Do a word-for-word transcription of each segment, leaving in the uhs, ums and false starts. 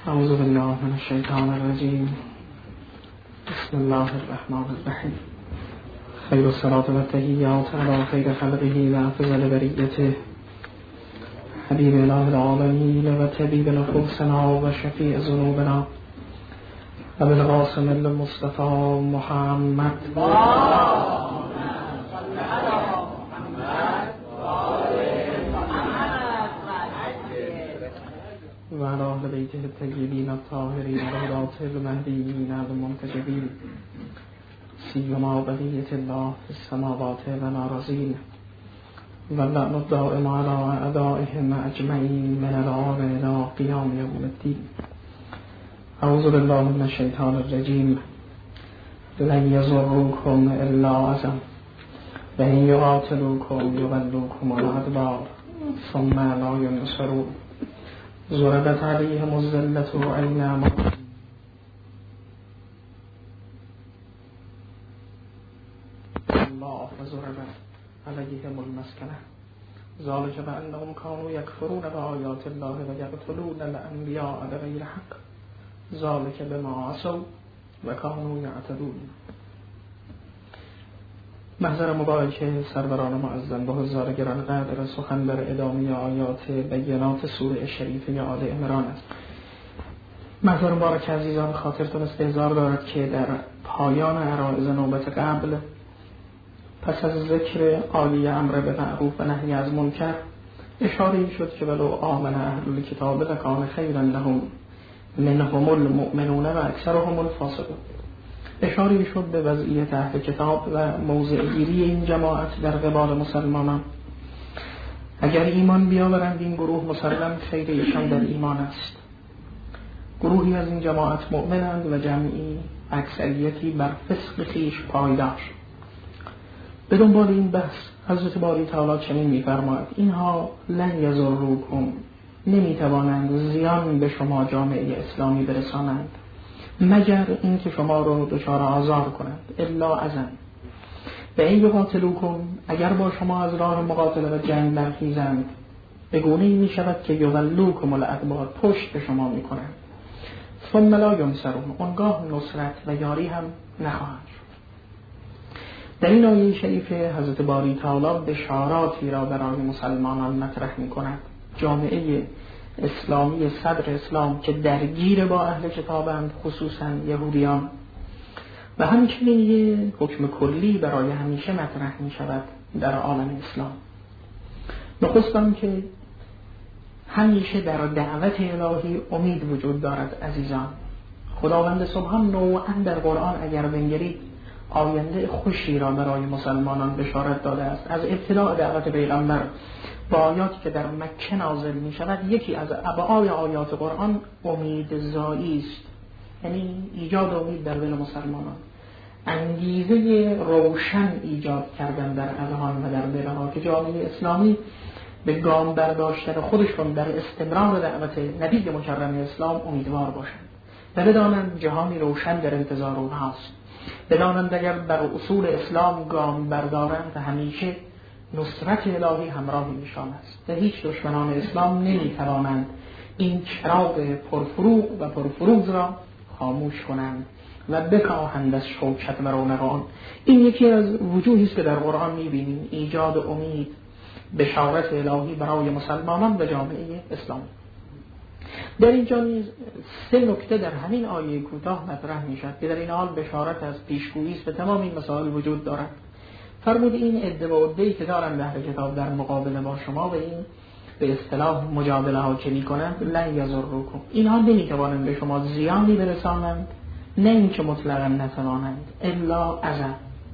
اعوذ بالله من الشیطان الرجیم. بسم الله الرحمن الرحیم. خیر الصلاة و التحیات علی خیر خلقه و افضل بریته حبیب اله العالمین و طبیب نفوسنا و شفیع ذنوبنا ابو القاسم المصطفى محمد و علی اهل بیته الطیبین الطاهرین الهداة المهدیین المنتجبین سیما بقیة الله فی السماوات و الارضین و اللعن الدائم علی اعدائهم اجمعین من الآن الی قیام یوم الدین. اعوذ بالله من الشیطان الرجیم. لن یضروکم الا اذى و ان یقاتلوکم یولوکم الادبار ثم لا ینصرون. ضربت علیهم الذلة اینما الله فضربت علیهم المسکنة ذلك بأنهم كانوا يكفرون بآيات الله ويقتلون الأنبياء بغير حق ذلك بما عصوا وكانوا يعتدون. محضر مبارک سروران معظم با حضار گرانقدر سخن بر ادامه آیات بینات سوره شریفه آل عمران است. محضر مبارک عزیزان خاطرتون استحضار دارد که در پایان عرایض نوبت قبل پس از ذکر عالی امر به معروف و نهی از منکر اشاره شد که ولو آمن اهل الکتاب لکان خیرا لهم منهم المؤمنون و اکثرهم الفاسقون. اشاره شد به وضعیت اهل کتاب و موضع گیری این جماعت در قبال مسلمانان. اگر ایمان بیاورند این گروه مسلم خیر ایشان در ایمان است. گروهی از این جماعت مؤمنند و جمعی اکثریتی بر فسق خویش پایدار. به دنبال این بحث حضرت باری تعالی چنین می‌فرماید: اینها لن یضروکم، نمی‌توانند زیان به شما جامعه اسلامی برسانند مگر اینکه شما رو دچار آزار کنند، الا اذن و این یقاتلوکم، اگر با شما از راه مقاتله و جنگ برخیزند به گونه‌ای می‌شود که یولوکم الادبار، پشت به شما می‌کنند، ثم لا ینصرون، آنگاه نصرت و یاری هم نخواهند شد. در این آیه شریفه حضرت باری تعالی بشاراتی را برای مسلمانان مطرح می‌کند. جامعه اسلامی صدر اسلام که درگیر با اهل کتابند، خصوصا یهودیان، و همچنین یه حکم کلی برای همیشه مطرح می شود در عالم اسلام. نخستم که همیشه در دعوت الهی امید وجود دارد عزیزان. خداوند سبحان نوعا در قرآن اگر بنگرید آینده خوشی را برای مسلمانان بشارت داده است. از ابتداء دعوت پیغمبر با آیاتی که در مکه نازل می شود، یکی از ابعاد آیات قرآن امید زایی است، یعنی ایجاد امید در دل مسلمانان، انگیزه روشن ایجاد کردن در اذهان و در دلها که جامعه اسلامی به گام برداشتن خودشون در استمرار دعوت نبی مکرم اسلام امیدوار باشند و بدانند جهانی روشن در انتظار اونهاست. بدانند اگر بر اصول اسلام گام بردارند و همیشه نصرت الهی همراه ایشان است و هیچ دشمنان اسلام نمیتوانند این چراغ پرفروغ و پرفروز را خاموش کنند و بکاهند از شوکت و رونق آن. این یکی از وجوهی است که در قرآن میبینیم، ایجاد امید، بشارت الهی برای مسلمانان و جامعه اسلامی. در اینجا نیز سه نکته در همین آیه کوتاه مطرح میشد که در این حال بشارت از پیشگویی است و تمام این مسائل وجود دارد. فرمود این عده و عده‌ای که دارند اهل کتاب در مقابله با شما و این به اصطلاح مجادله ها که می‌کنند، لن یضروکم، اینها نمی‌توانند به شما زیانی برسانند، نه اینکه مطلقاً نتوانند، الا اذى.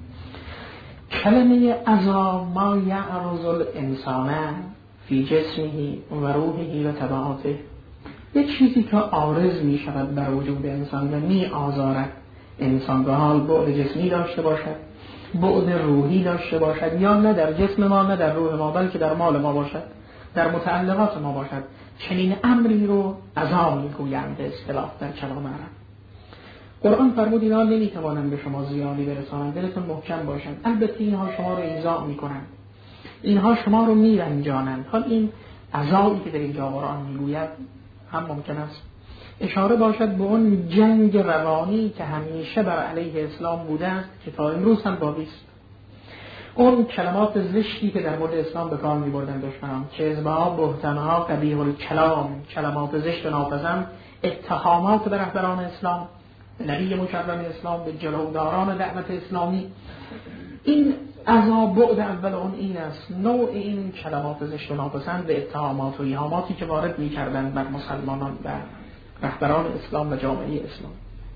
کلمه اذى ما یعرض الانسان فی جسمه و روحه و تبعاته، یک چیزی که عارض می‌شود بر وجود انسان و می‌آزارد انسان، به حال بعد جسمی داشته باشد، بعد روحی داشته باشد، یا نه در جسم ما نه در روح ما بلکه در مال ما باشد، در متعلقات ما باشد، چنین امری رو اذى میگویند به اصطلاح در کلام عرب. قرآن فرمود اینها نمیتوانند به شما زیانی برسانند، دلتون محکم باشند. البته اینها شما رو ایذا میکنند، اینها شما رو میرنجانند. حال این اذایی که در اینجا قرآن میگوید هم ممکن است اشاره باشد به اون جنگ روانی که همیشه بر علیه اسلام بوده است که تا امروز هم باقی است. اون کلمات زشتی که در مورد اسلام به کار می‌بردند دشمنان، کذب‌ها، بهتان‌ها، قبیح الکلام، کلمات زشت و ناپسند، اتهامات به رهبران اسلام، به نبی مکرم اسلام، به جلوداران دعوت اسلامی. این عذاب بعد اول اون این است، نوع این کلمات زشت و ناپسند به اتهامات و ایهاماتی که وارد می‌کردند بر مسلمانان و رهبران اسلام و جامعه اسلام.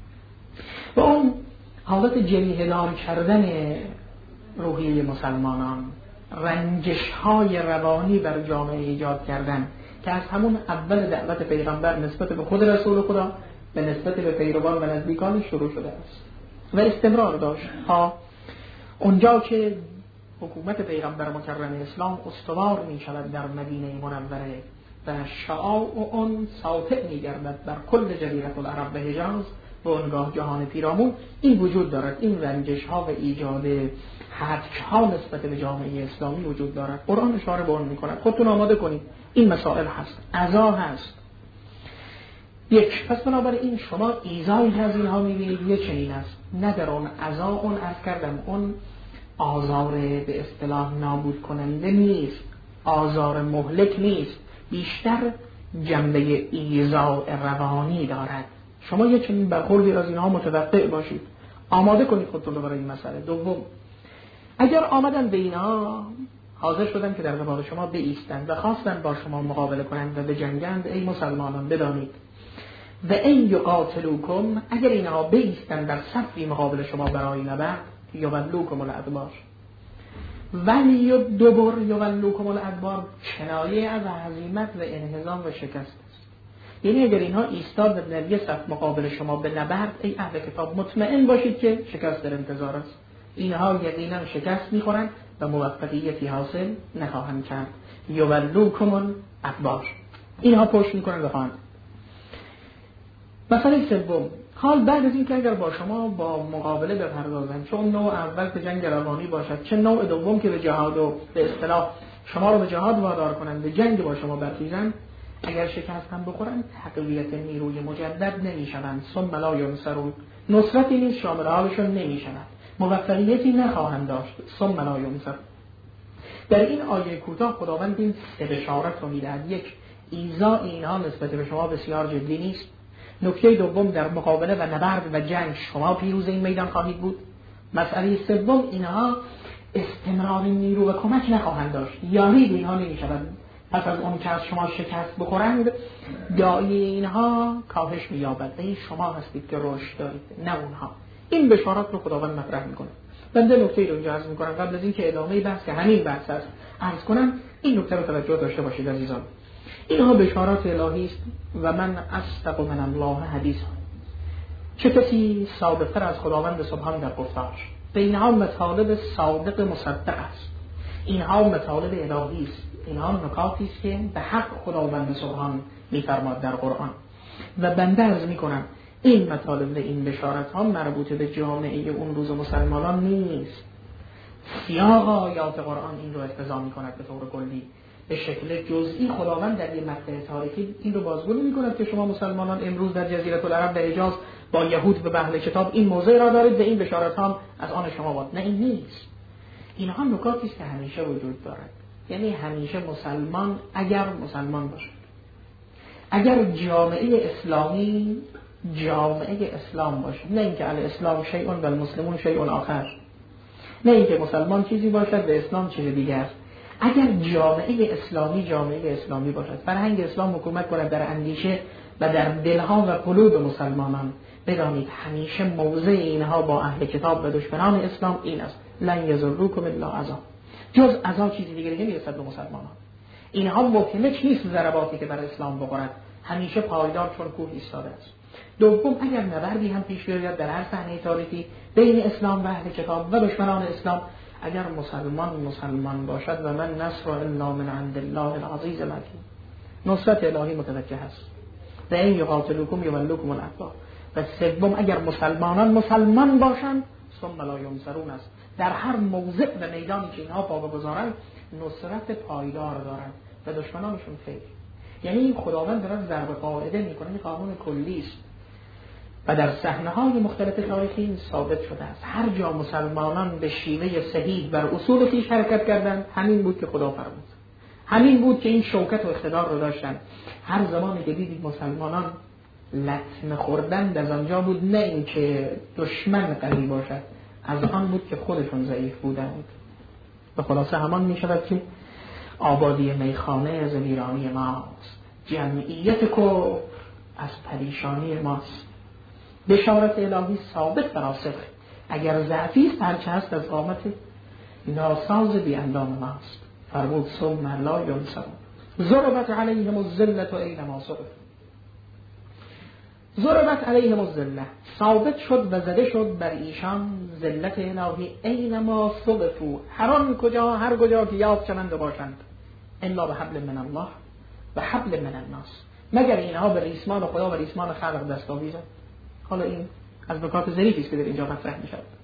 و اون حالت جریحه دار کردن روحیه مسلمانان، رنجش‌های روانی بر جامعه ایجاد کردن که از همون اول دعوت پیغمبر نسبت به خود رسول خدا به نسبت به پیروان و نزدیکانش شروع شده است و استمرار داشت تا اونجا که حکومت پیغمبر مکرم اسلام استوار می شود در مدینه منوره و شعاع اون ساطع می گردد بر کل جزیره العرب و حجاز و اونگاه جهان پیرامون. این وجود دارد، این رنجش ها و ایجاد حدک ها نسبت به جامعه اسلامی وجود دارد. قرآن اشاره به اون می کند. خودتون آماده کنید، این مسائل هست، عزا هست. یک، پس بنابراین شما ایزایی که از اینها می بینید یه چنین است، نه در اون عزا اون عرض کردم اون آزار به اصطلاح نابود کننده نیست، آزار مهلک نیست، بیشتر جنبه ایذاء روانی دارد. شما یک چنین برخوردی از اینها متوقع باشید، آماده کنید خودتون رو برای این مسئله. دوم، اگر آمدن به اینها حاضر شدن که در قبال شما بایستند و خواستن با شما مقابله کنند و بجنگند، ای مسلمانان بدانید و این یقاتلوکم، اگر اینها بایستند در صفی مقابل شما برای نبرد، یولوکم الادبار، ولی دوبر یولوکم الادبار کنایه از هزیمت و انهزام و شکست است. یعنی اگر اینها ایستاد در یه صف مقابل شما به نبرد، ای اهل کتاب مطمئن باشید که شکست در انتظار است. اینها یقینا شکست میخورند و موفقیتی حاصل نخواهند کرد. یولوکم الادبار، اینها پشت میکنند و خواهند. مسئله سوم، حال بعد از این که اگر با شما با مقابله بپردازند، چون نوع اول که جنگ روانی باشد، چه نوع دوم که به جهاد و به اصطلاح شما رو به جهاد وادار کنند، به جنگ با شما برخیزند، اگر شکست هم بخورند تقویت نیروی مجدد نمیشوند، ثم لا ینصرون، نصرتی نیست شامل حالشون نمیشوند، موفقیتی نخواهند داشت، ثم لا ینصرون. در این آیه کوتاه خداوند این سه بشارت رو میدهد. یک، ایذاء اینها نسبت به شما بسیار جدی نیست. نکته دوم، در مقابله و نبرد و جنگ شما پیروز این میدان خواهید بود. مسئله سوم، اینها استمرار نیرو و کمک نخواهند داشت، یاری به اینها نمیشود. پس از اون که از شما شکست بخورند، داعی اینها کاهش مییابد. این شما هستید که رشد دارید، نه اونها. این بشارات رو خداوند مطرح میکنه. بنده نکته رو اینجا عرض میکنم قبل از اینکه ادامه بحث که همین بحث است عرض کنم. این نکته رو توجه داشته باشید عزیزان، اینها بشارات الهی است و من اصدق من الله حدیثا. چه کسی صادق‌تر از خداوند سبحان در گفتار؟ به اینها مطالب صادق مصدق است، اینها مطالب الهی است، اینها نکاتی است که به حق خداوند سبحان می‌فرماد در قرآن. و بنده عرض می‌کنم این مطالب و این بشارت ها مربوط به جامعه اون روز مسلمانان نیست. سیاق آیات قرآن این رو اقتضا می‌کند به طور کلی. به شکل جزئی خداوند در یک مقطع تاریخی این رو بازگو می‌کند که شما مسلمانان امروز در جزیره العرب و حجاز با یهود و اهل کتاب این موضع را دارید و این بشارت ها از آن شما بود. نه، این نیست. اینها نکاتی است که همیشه وجود دارد. یعنی همیشه مسلمان اگر مسلمان باشد، اگر جامعه اسلامی جامعه اسلام باشد، نه اینکه الاسلام شیء و المسلمون شیء آخر، نه اینکه مسلمان چیزی باشد و اسلام چیز دیگر است. اگر جامعه اسلامی جامعه اسلامی باشد، فرهنگ اسلام حکومت کند در اندیشه و در دلها و قلوب مسلمانان، بدانید همیشه موضع اینها با اهل کتاب و دشمنان اسلام این است: لن یضروکم الا اذی، جز اذی چیزی دیگری نمیرسد به مسلمانان. اینها ممکنه نیست ضرباتی که بر اسلام بخورد، همیشه پایدار چون کوه ایستاده است. دوم، اگر نبردی هم پیش بیاید در هر صحنه تاریخی بین اسلام و اهل کتاب و دشمنان اسلام، اگر مسلمان مسلمان باشد و من نصر الا من عند الله العزیز الحکیم، نصرت الهی متوجه است. و این یقاتلوکم یولوکم الادبار. و سوم، اگر مسلمانان مسلمان باشند ثم لا ینصرون است، در هر موضع و میدانی که اینها پا بگذارند نصرت پایدار دارند و دشمنانشون خیر. یعنی خداوند داره ضرب قاعده میکنه، این قانون کلی است و در صحنه‌های مختلف تاریخی این ثابت شده است. هر جا مسلمانان به شیوه صحیح بر اصول خویش حرکت کردند، همین بود که خدا فرمود، همین بود که این شوکت و اقتدار رو داشتن. هر زمانی که دیدید مسلمانان لطمه خوردند، از آنجا بود نه اینکه دشمن قوی باشد، از آن بود که خودشون ضعیف بودند. به خلاصه همان می شود که آبادی میخانه از ویرانی ماست، جمعیت کفر از پریشانی ماست. بشارت الهی ثابت و راسخ، اگر ضعفی است هرچه هست از قامت ناساز بی اندام ماست. فرمود ثم لا ینصرون ضربت علیهم الذلة اینما ثقفوا. ضربت علیهم الذلة، ثابت شد و زده شد بر ایشان ذلت الهی اینما ثقفوا، هر آن کجا هر کجا که یافت شوند باشند، الا به حبل من الله و حبل من الناس، مگر اینها به ریسمان خدا و ریسمان خلق دست آویزند. حالا این از نکات ظریفی است که در اینجا مطرح می شود.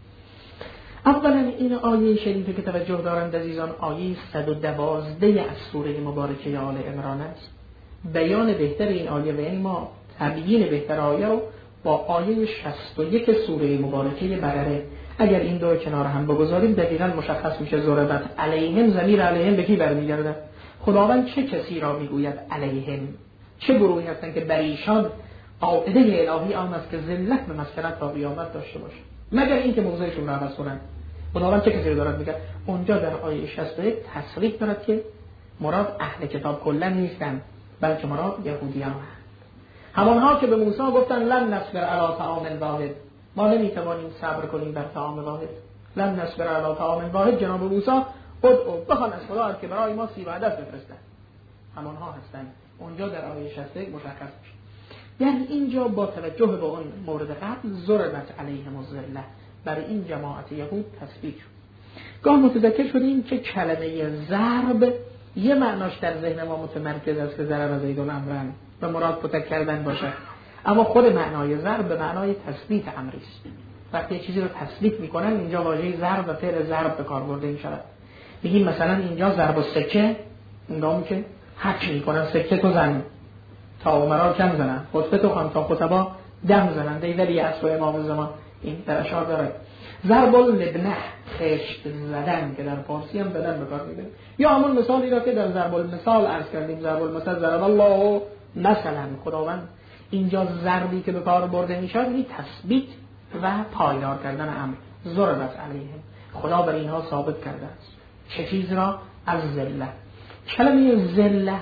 اولا این آیه شریفه که توجه دارند عزیزان، آیه صد و دوازده از سوره مبارکه آل عمران است. بیان بهتر این آیه و یعنی ما تبیین بهتر آیه رو با آیه شصت و یک سوره مبارکه بقره اگر این دو کنار هم بگذاریم دقیقاً مشخص میشه. ضربت علیهم، ضمیر علیهم به کی برمیگرده؟ خداوند چه کسی را میگوید علیهم؟ چه گروهی هستند که بر ایشان قاعده الهی آن است که ذلت به مسکنت تا قیامت داشته باشه، مگر اینکه موضعشون رو عوض کنن. خداوند چه کسی رو دارد میگه؟ اونجا در آیه شصت و یک تصریح دارد که مراد اهل کتاب کلا نیستن، بلکه مراد یهودیان هستند. همانها که به موسی گفتن لن نصبر علی طعام واحد، ما نمیتوانیم صبر کنیم بر طعام واحد. لن نصبر علی طعام واحد، جناب موسی ادعو بخوان از خدا که برای ما سیر و عدس بفرستند. همانها هستند. اونجا در آیه شصت و یک مشخص میشه. یعنی اینجا با توجه به اون مورد قبل ضربت علیهم الذلة، برای این جماعت یهود تثبیت شد. گاه متذکر شدیم که کلمه ضرب یه معناش در ذهن ما متمرکز است که ضرب زید امرن و مراد کتک کردن باشه، اما خود معنای ضرب به معنای تثبیت امری است. وقتی یه چیزی رو تثبیت میکنن اینجا واژه ضرب و فعل ضرب به کار برده میشه. میگیم مثلا اینجا ضرب و سکه، هنگامی که حق میکنن سکه تو زن تا عمرا کم زنن، خطبه تو خان تا خطبا دم زنن، دیولی اصل و امام زمان این در اشعار داره. ضرب اللبنه، خشت زدن که در فارسی هم زدن به کار میبریم، یا همون مثالی را که در ضرب المثال عرض کردیم، ضرب المثل ضرب الله مثلا. خداوند اینجا ضربی که به کار برده میشد این تثبیت و پایدار کردن امر. ضربت علیهم، خدا بر اینها ثابت کرده است چه چیز را؟ از ذلت. کلمه ذلت،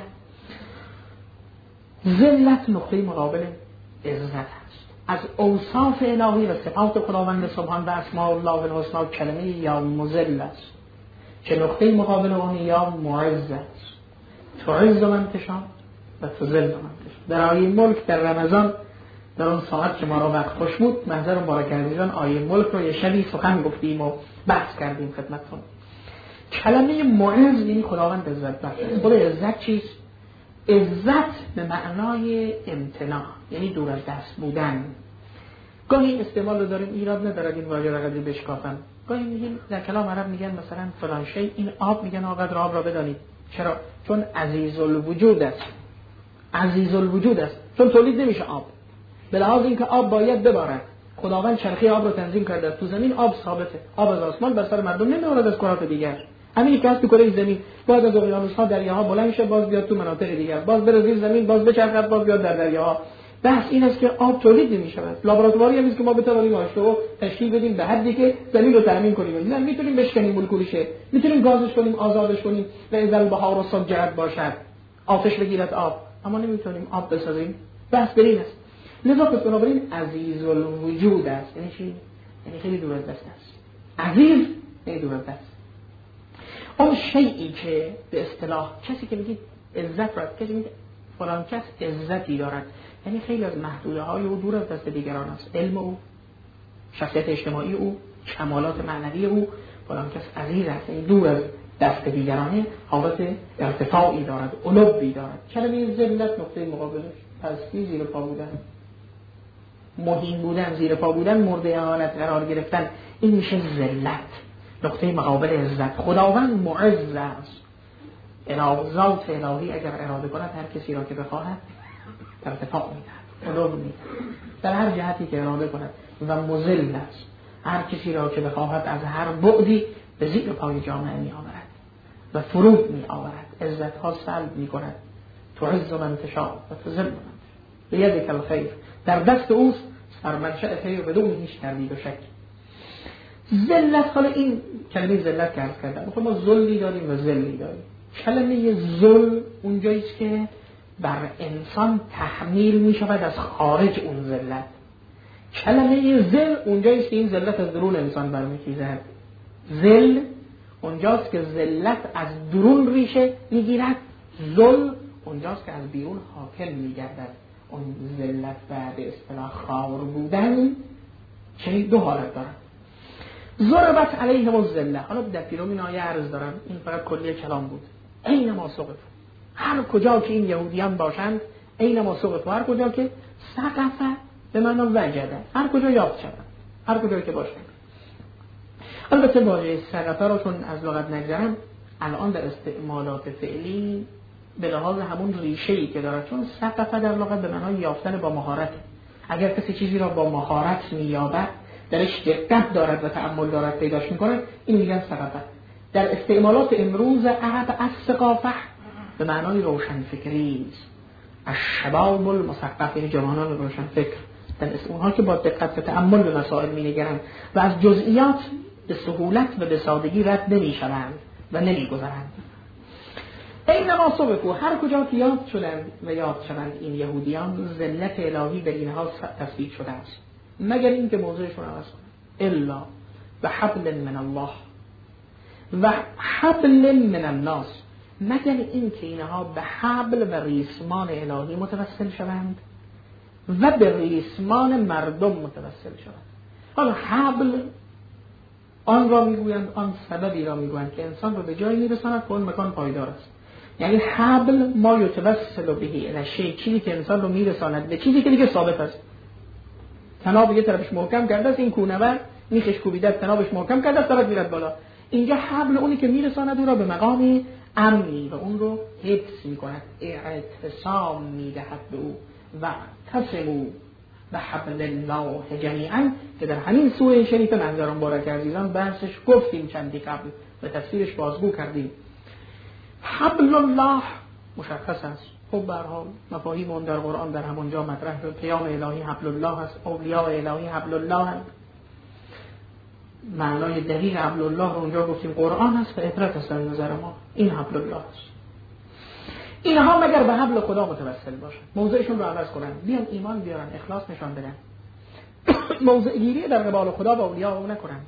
ذلت نقطه مقابل عزت است. از اوصاف الهی و صفات خداوند سبحان و اسماء الله الحسنا کلمه یا مذل است که نقطه مقابل اون یا معز است. تعز من تشاء و تذل من تشاء. در آیه ملک در رمضان در اون ساعت که ما را وقت خوش بود، منظر مبارک عزیزان آیه ملک رو یه شبی سخن گفتیم و بحث کردیم خدمتتون. کلمه معز یعنی خداوند عزت بخش. خود عزت چیست؟ عزت به معنای امتناع، یعنی دور از دست بودن. گاهی استعمال رو داریم، ایراد ندارد این واژه را قدری بشکافن. گاهی میگیم در کلام عرب میگن مثلا فلان شی، این آب، میگن آقدر آب را بدانید. چرا؟ چون عزیز الوجود است. عزیز الوجود است چون تولید نمیشه آب، به لحاظ اینکه آب باید ببارد. خداوند چرخه آب رو تنظیم کرده. تو زمین آب ثابته، آب از آسمان بر سر مردم نمیاد از کرات دیگر. همین که هست تو کره زمین، باز از اقیانوس‌ها دریاها بلند شه، باز بیاد تو مناطق دیگر، باز بره زیر زمین، باز بچرخد، باز بیاد در دریاها. بحث این است که آب تولید نمی‌شود. لابراتواری هم است که ما بتوانیم آشته و تشکیل بدیم به حدی که دلیل رو تامین کنیم. نه میتونیم بشکنیم مولکولیشه، میتونیم گازش کنیم، آزادش کنیم و اذا البحار سجرت باشد، آتش بگیرد آب، اما نمیتونیم آب بسازیم. بحث بر این است. لذا پس بنابراین عزیز الوجود است. یعنی چی؟ یعنی خیلی دور از دست است. عزیز یعنی دور از دست. اون شیئی که به اصطلاح کسی که میگه عزت را، کسی میگه فلان کس عزتی دارد، یعنی خیلی از محدوده های او دور از دست دیگران است. علم او، شخصیت اجتماعی او، کمالات معنوی او، فلان کس عزیز است، یعنی دور از دست دیگرانه، حالت ارتفاعی دارد، علوی دارد. کلمه ذلت نقطه مقابلش پستی، زیر پا بودن، مهین بودن، زیر پا بودن، مورد اهانت قرار گرفتن، این میشه ذلت. نقطه مقابل عزت. خداوند معز است، الهی ذات الهی اگر اراده کند هر کسی را که بخواهد ارتفاع میدهد، علو میدهد در هر جهتی که اراده کند و مذل است. هر کسی را که بخواهد از هر بعدی به زیر پای جامعه می آورد و فرود می آورد، عزت ها سلب می کند. تعز من تشاء و تذل من به یدک الخیر، در دست اوست سرمنشأ خیر بدون هیچ تردید و شک. ذلت، حالا این کلمه ذلت که عرض کردم، ما ذلی داریم و ذلی داریم. کلمه ذل اونجاییست که بر انسان تحمیل می شود از خارج اون ذلت. کلمه ذل اونجاییست که این ذلت از درون انسان برمیخیزد. ذل اونجاست که ذلت از درون ریشه میگیرد، ذل اونجاست که از بیرون حاکم میگردد. اون ذلت بعد اصطلاح خار بودن چه دو حالت دارد. ضربت علیهم الذله، حالا در پیرامون این آیه عرض دارم، این فقط کلیه کلام بود. اینما سقطوا، هر کجا که این یهودیان باشند، اینما سقطوا، هر کجا که سقط به معنی وجده، هر کجا یافت شدن، هر کجا که باشند. البته واژه سقط را چون از لغت نگذرم، الان در استعمالات فعلی به لحاظ همون ریشه‌ای که داره، چون سقط در لغت به معنای یافتن با مهارت. اگر کسی چیزی را با مهارت می‌یابد، درش دقت دارد و تأمل دارد پیداش می‌کنه، این میگن سقط. در استعمالات امروز عرب از ثقافه به معنای روشن فکری است. الشباب المثقف، یعنی جوانان روشن فکر، در اسم اونها که با دقت و تأمل به مسائل می‌نگرند و از جزئیات به سهولت و به سادگی رد نمی‌شوند و نمی‌گذرند. اینما سقطوا، هر کجا که یاد شدند و یاد شوند این یهودیان، ذلت الهی بر اینها تثبیت شده است، مگر اینکه موضعشون عوض کنند. الا و حبل من الله و حبل من الناس، مگر اینکه اینها به حبل و ریسمان الهی متوسل شوند و به ریسمان مردم متوسل شوند. حالا حبل آن را میگویند، آن سببی را میگویند که انسان رو به جایی میرساند که اون مکان پایدار است. یعنی حبل ما یتوسل به الشیء، چیزی که انسان رو میرساند به چیزی که دیگه ثابت است. تناب یه طرفش محکم کرده است، این کوهنورد میخش کوبیده است، تنابش محکم کرده است، طرف میرد بالا. اینجا حبل اونی که میرساند او را به مقام امنی و اون رو حفظ میکند، اعتصام میدهد به او. و تصموا به حبل الله جمیعا، که در همین سوره شریف منظر مبارک عزیزان بحثش گفتیم چندی قبل و تفسیرش بازگو کردیم. حبل الله مشخص است. خب به هر حال مفاهیم اون در قرآن در همونجا مطرح شد. پیام الهی حبل الله است، اولیاء الهی حبل الله است. معنای دقیق حبل الله رو اونجا گفتیم قرآن است و عبرت است در نظر ما. این حبل الله است. اینها مگر به حبل خدا متوسل باشن، موضعشون رو عوض کنن، بیان ایمان بیارن، اخلاص نشان بدن، موضع گیری در قبال خدا و اولیاء او نکنن.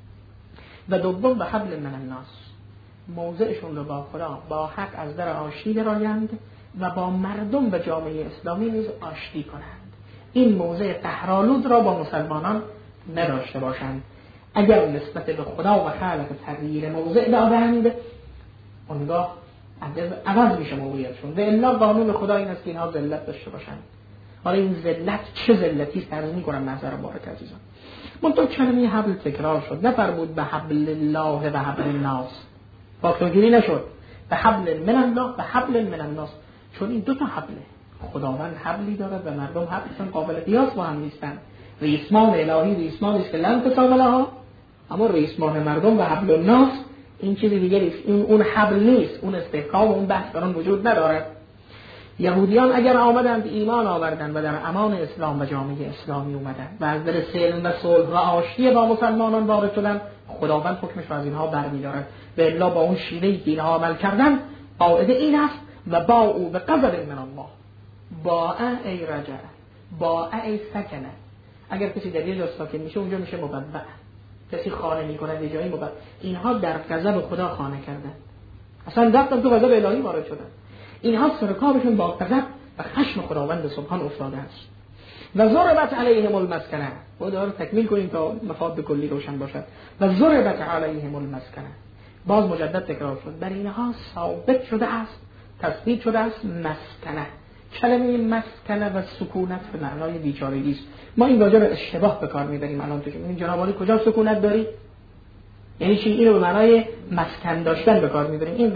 و دوم به حبل من الناس، موضعشون رو با خدا با حق از در آشتی درآیند و با مردم و جامعه اسلامی نیز آشتی کنند. این موضع قهرآلود را با مسلمانان نداشته باشند. اگر نسبت به خدا و خلق تغییر موضع دادند، اونگاه عوض میشه موضوعیتشون. و الا قانون خدا این است که اینها ذلت داشته باشند. حالا این ذلت چه ذلتی است عرض می‌کنم نظر مبارک عزیزان. منتها کلمه حبل تکرار شد، نفرمود به حبل الله و حبل الناس، فاکتورگیری نشد. به حبل من الله و حبل من الناس، چون این دو تا حبله. خداوند حبلی دارد و مردم حبلشون قابل قیاس با هم نیستند. ریسمان الهی ریسمانی است که لن تساوی لها، اما ریسمان مردم و حبل الناس این چیزی دیگری است. این اون حبل نیست، اون استحکام و اون بحث در آن وجود ندارد. یهودیان اگر آمدند ایمان آوردند و در امان اسلام و جامعه اسلامی اومدند و از در سلم و صلح و آشتی با مسلمانان وارد شدند، خداوند حکمش از اینها برمی‌دارد. به الا با اون شیوهی که اینها عمل کردند، قاعده این است و با او به قدر من الله باء ای رجع، باء ای سکنه. اگر کسی در یه جا ساکن میشه اونجا میشه مبدع. کسی خانه میکنه یه جایی مبدع. اینها در غضب خدا خانه کردند، اصلا رفتن تو غضب الهی وارد شدند. اینها سرکابشون با غضب و خشم خداوند سبحان افتاده است. و ضربت علیهم المسکنه، و داره تکمیل کنیم تا مفاد کلی روشن باشد. و ضربت علیهم المسکنه، باز مجدد تکرار شد، بر اینها ثابت شده است، تثبیت شده است مسکنه. کلمه مسکنه و سکونت به معنای بیچارگی است. ما این واژه رو اشتباه به کار میبریم الان تو این جناب عالی کجا سکونت داری؟ یعنی چی؟ اینو به معنای مسکن داشتن به کار میبریم. این غلط.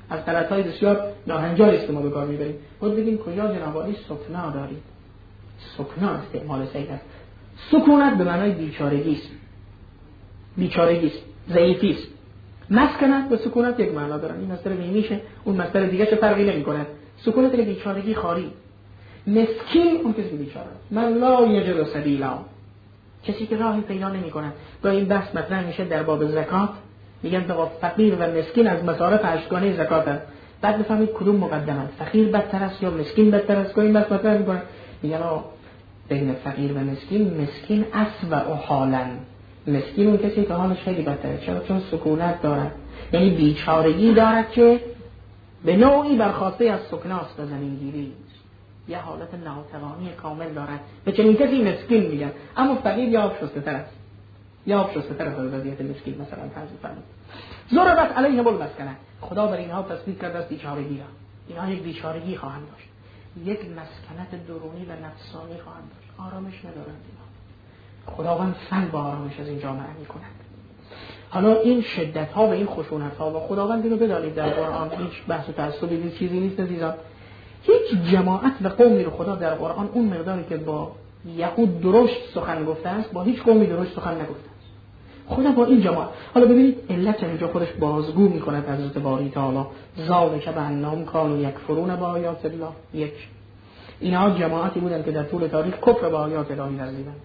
از غلط‌های بسیار ناهنجاری است که ما به کار می‌بریم. باید بگیم کجا جناب عالی سکنا دارید. سکنا استعمال صحیح است. سکونت به معنای بیچارگی است. بیچارگی است، ضعیفی است. مسکنت و سکونت یک معنا دارن. این مصدر میشه، اون مصدر دیگه چه فرقی نمی‌کنه. سکونت که بیچارگی خاری. مسکین اون کسی که بیچاره است. من لا یجد سبیلا، کسی که راهی پیدا نمی‌کنه. و این بحث مطرح میشه در باب زکات، میگن تا فقیر و مسکین از مصارف هشتگانه زکات است. بعد بفهمید کدوم مقدم است، فقیر بدتر است یا مسکین بدتر است. این بحث مطرح می‌کنه، میگن بین فقیر و مسکین، مسکین اسوأ حالا، مسکین اون کسی که حالش خیلی بدتره. چرا؟ چون سکونت دارد، یعنی بیچارگی دارد که به نوعی برخواسته از سکناست و زمینگیری، یه حالت ناتوانی کامل دارد. به چنین کسی مسکین میگن. اما فقیر یا آب شسته تر است، یا آب شسته تر از وضعیت مسکین. مثلا فرض فرمایید ضربت علیهم المسکنه، خدا بر اینها تصویر کرده است بیچارگی را. اینها یک بیچارگی خواهند داشت، یک مسکنت درونی و نفسانی خواهند داشت، آرامش ندارند. اینها خداوند سلب آرامش از این جامعه می‌کند. حالا این شدت ها و این خشونت ها و خداوند اینو بدانید در قرآن هیچ بحث و تعصبی نیست، چیزی نیست عزیزان. هیچ جماعت و قومی رو خدا در قرآن اون مقداری که با یهود درشت سخن گفته است با هیچ قومی درشت سخن نگفته است. خدا با این جماعت، حالا ببینید علت اینجا خودش بازگو می‌کند حضرت باری تعالی، ذالک بأنهم کانوا یکفرون بآیات الله. یک، اینها جماعتی بودند که در طول تاریخ کفر با آیات الهی ورزیدند،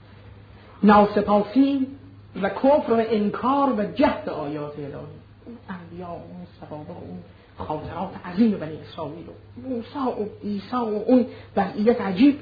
ناسپاسی و کفر و انکار و جهد آیات الهی. اون انبیا و اون صحابه و اون خاطرات عظیم بنی اسرائیل و موسی و عیسی و اون وضعیت عجیب.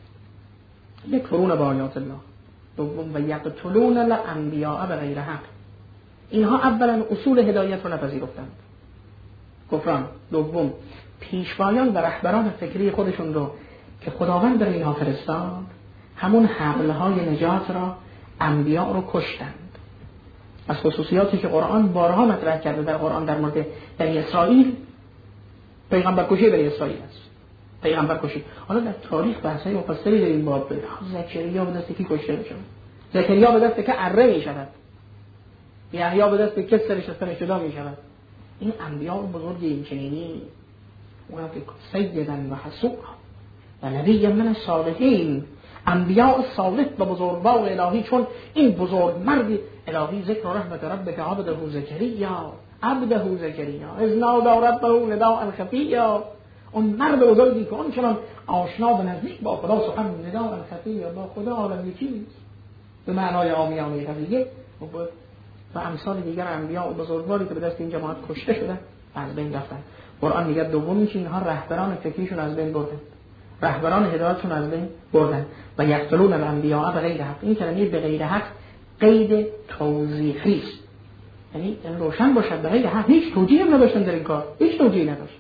یکفرون با آیات الله. دوم و یقتلون الانبیاء بغیر حق، اینها اولا اصول هدایت رو نپذیرفتند، کفران. دوم پیشوایان و رهبران فکری خودشون رو که خداوند در اینها فرستاد، همون حبلهای نجات را، انبیاء رو کشتند. از خصوصیاتی که قرآن بارها مطرح کرده در قرآن در مورد بنی اسرائیل، پیغمبر کشی بنی اسرائیل است. پیغمبر کشی. حالا در تاریخ بحث‌های مفصلی در این باب داره. زکریا به دست کی کشته میشه؟ زکریا به دست که اره میشود. یحیی به دست که سرش شستن شده میشود. این انبیاء بزرگ این چنینی، اونها که سیداً و حسوبا و نبی من الصالحین، انبیاء صالح و بزرگوار الهی، چون این بزرگ مرد الهی ذکر رحمت ربک عبده زکریا عبده زکریا اذ نادى ربه نداء خفیا، اون مرد بزرگی که اون چنان آشنا و نزدیک با خدا سخن نداء خفیا، با خدا عالم یکی به معنای عامیانه قضیه و امثال دیگر انبیاء و بزرگواری که به دست این جماعت کشته شدن از بین رفتن. قرآن میگه دوم این اینها رهبران فکریشون از بین بردن، رهبران هدایتشون از بین بردن. و یقتلون الانبیاء بغیر حق، این کلمه بغیر حق قید توضیحی است، یعنی روشن باشد بغیر حق، هیچ توجیهی نداشتن در این کار، هیچ توجیهی نداشت.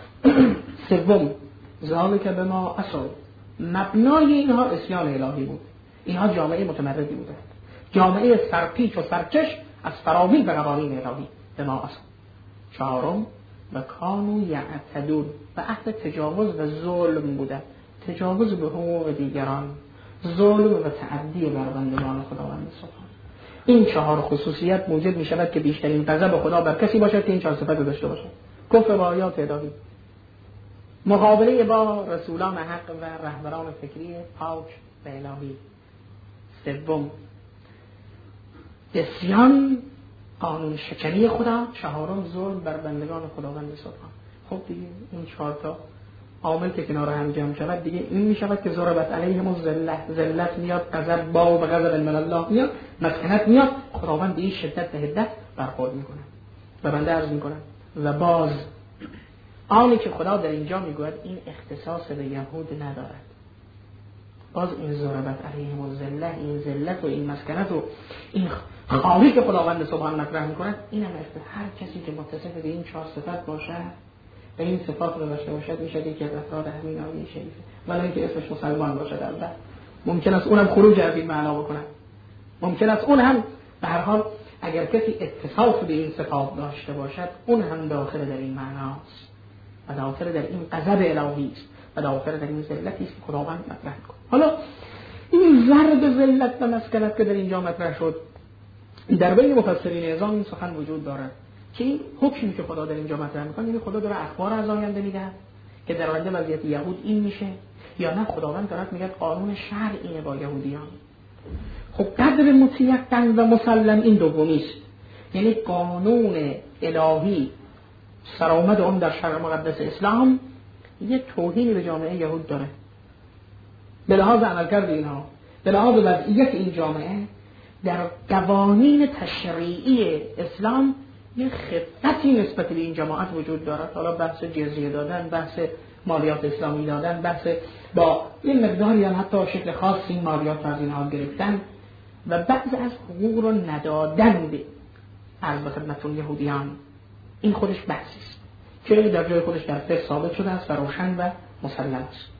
سوم ذالک بما عصوا، مبنای اینها عصیان الهی بود. اینها جامعه متمردی بودند، جامعه سرپیچ و سرکش از فراوین به قوانین الهی. بما عصوا. چهارم و کانوا یعتدون، و اهل تجاوز و ظلم بودند، تجاوز به حقوق دیگران، ظلم و تعدی بر بندگان خداوند سبحان. این چهار خصوصیت موجب می شود که بیشترین غضب خدا بر کسی باشد که این چهار صفت رو داشته باشد: کفر با آیات الهی، مقابله با رسولان حق و رهبران فکری پاک و الهی. سوم عصیان، قانون شکنی خدا. چهارم ظلم بر بندگان خداوند سبحان. خب دیگه این چهار تا عامل که کنار هم جمع شود دیگه این می شود که ضربت علیهم الذلت، ذلت میاد، غضب با و غضب من الله میاد، مسکنت میاد، خداوند به این شدت و حدت برخورد میکنه. و بنده عرض میکنم و باز آنی که خدا در اینجا میگوید این اختصاص به یهود ندارد. باز این ضربت علیهم الذلت، این ذلت و این مسکنت و این خواهی که خداوند سبحان مطرح میکنه، این هم هر کسی که متصف به این چهار صفت باشه و این صفات رو داشته باشد میشه یکی از افراد همین آیه شریفه. ولی اینکه اسمش مسلمان باشد، البته ممکن است اونم خروج از این معنا بکنه، ممکن است اون هم به هر حال اگر کسی اتصاف به این صفات داشته باشد اون هم داخل در این معناست و داخل در این غضب الهی است و داخل در این ذلتی است که خداوند مطرح میکنه. حالا این ضرب ذلت و مسکنت که در اینجا مطرح شد، در بین مفسرین اعظام این سخن وجود دارد که این حکمی که خدا در اینجا مطرح میکنه، یعنی خدا داره اخبار از آینده میده که در آینده وضعیت یهود این میشه، یا نه خداوند داره میگه قانون شرعیه با یهودیان. خب قدر مطیقاً و مسلم این دومی است، یعنی قانون الهی سرآمد اون در شرع مقدس اسلام یه توهینی به جامعه یهود داره به لحاظ عملکرد اینها، به لحاظ وضعیت این جامعه در قوانین تشریعی اسلام یه خفتی نسبت به این جماعت وجود دارد. حالا بحث جزیه دادن، بحث مالیات اسلامی دادن، بحث با این مقداری هم حتی شکل خاصی مالیات از اینها گرفتن و بعض از حقوق رو ندادن به عرض به خدمتتون یهودیان، این خودش بحثی است که در جای خودش در فقه ثابت شده است و روشن و مسلم است.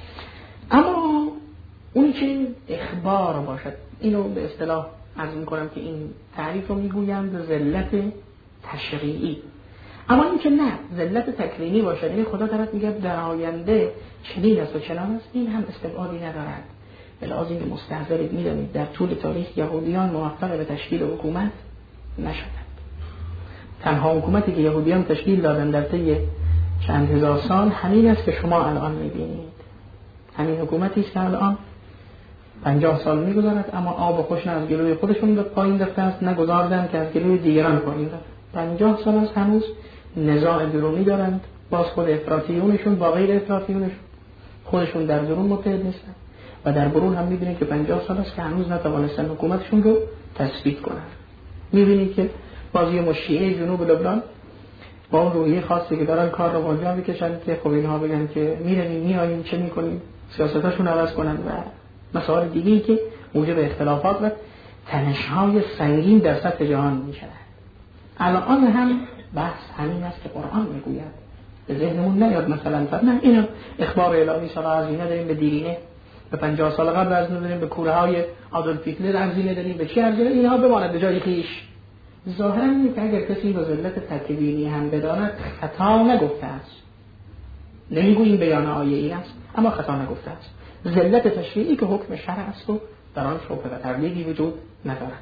اما اونی که اخبار باشد، اینو به اصطلاح عرض می‌کنم که این تعریف رو میگویند ذلت تشریعی. اما این که نه ذلت تکوینی باشد، یعنی خدا طرف میگه در آینده چنین است و چنان است، این هم استبعادی ندارد. بلازم این مستحضرید میدانید در طول تاریخ یهودیان موفق به تشکیل حکومت نشدند. تنها حکومتی که یهودیان تشکیل دادن در طی چند هزار سال همین است که شما الان میبینید. همین حکومتی است که الان پنجاه سال میگذارد اما آب و خوش نه از گلوی خودشون به پایین رفته است نه گذاردن که از گلوی دیگران پایین رفت. پنجاه سال است هنوز نزاع درونی دارند، باز خود افراطیونشون با غیر افراطیونشون خودشون در درون متحد نیستن و در برون هم میبینید که پنجاه سال است که هنوز نتوانستن حکومتشون رو تثبیت کنن. میبینید که بازی مشیعه جنوب لبنان با اون روحیه خاصی که دارن کار رو بالا میکشن که خب اینها بگن که میریم میاییم چه میکنیم، سیاستاشون عوض کنن و مسائل دیگه‌ای که موجب اختلافات و تنش‌های سنگین در سطح جهان میشن. الان هم بحث همین است که قرآن میگوید، به ذهنمون نیاد مثلا نه اینو اخبار الهی سال عظیمه داریم به دیرینه، به پنجاه سال قبل از داریم به کوره های آدولف هیتلر عظیمه داریم، به چی عظیمه، اینها بماند به جای خیش. ظاهرا اینه که اگر کسی با ذلت تکوینی هم بداند خطا نگفته است. نمیگوییم بیان آیه ای است اما خطا نگفته است. ذلت تشریعی که حکم شرع است و در آن شبهه و تردیدی وجود ندارد.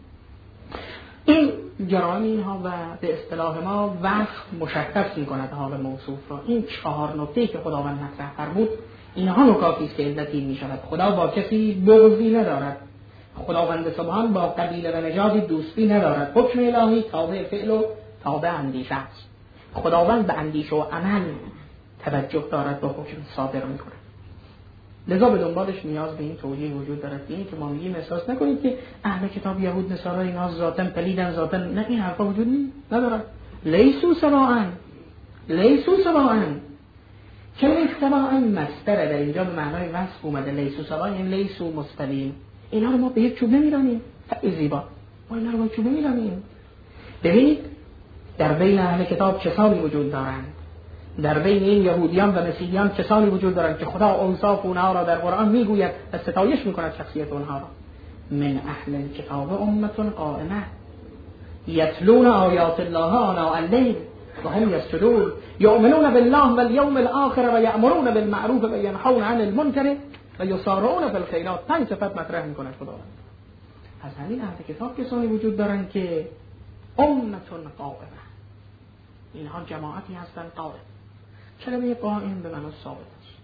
این جرائم اینها و به اصطلاح ما وصف مشخص می‌کند حال موصوف را. این چهار نکته‌ای که خداوند مطرح فرمود اینها نکاتی است که علتی می‌شود. خدا با کسی بغضی ندارد. خداوند سبحان با قبیله و نژادی دوستی ندارد. حکم الهی تابع فعل و تابع اندیشه است. خداوند به اندیشه و عمل توجه دارد و حکم صادر می‌کند. لذا به دنبالش نیاز به این توجیه وجود دارد. اینی که ما میگیم احساس نکنید که اهل کتاب یهود نصارا اینا ذاتاً پلیدن، ذاتاً نه، این حرفا وجود ندارد. لیسو سواء، لیسو سواء. کلمه سواء مصدر در اینجا به معنای وصف اومده. لیسو سواء یعنی لیسو مستوین. اینا رو ما به یک چوب نمیرانیم. خیلی زیبا. ما اینا رو به یک چوب نمیرانیم. ببینید در بین اهل کتاب کسانی وجود دارند، در بین این یهودیان و مسیحیان کسانی وجود دارند که خدا اوصاف اونها را در قرآن میگوید و ستایش میکند شخصیت اونها را. من اهل الکتاب امة قائمه یتلون آیات الله آناء الليل و هم یسجدون یؤمنون بالله والیوم الاخر و یأمرون بالمعروف و ینهون عن المنکر و یسارعون فی الخیرات. پنج صفت مطرح میکند خداوند. از همین اهل کتاب کسانی وجود دارند که امة قائمه، اینها جماعتی هستند قائم. کلمه قائم به معنی ثابت است.